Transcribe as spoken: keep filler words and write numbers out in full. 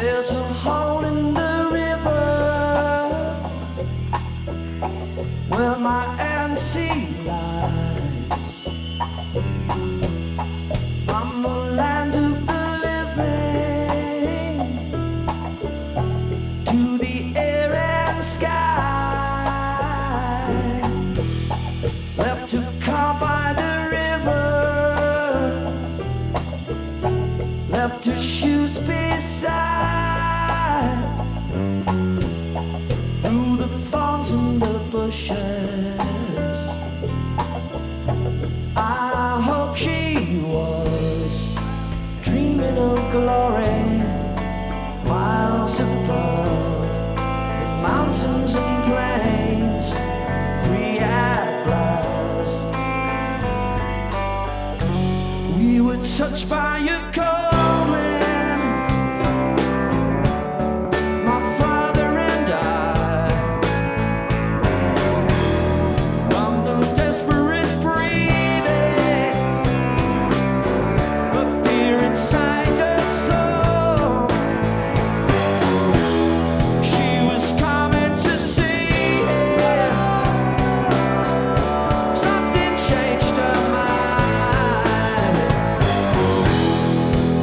There's a hole in the river where my auntie lies. From the land of the living to the air and sky, left to carve by the river, left her shoes beside, through the thorns and the bushes. I hope she was dreaming of glory, miles above the mountains and plains, free at last. We were touched by your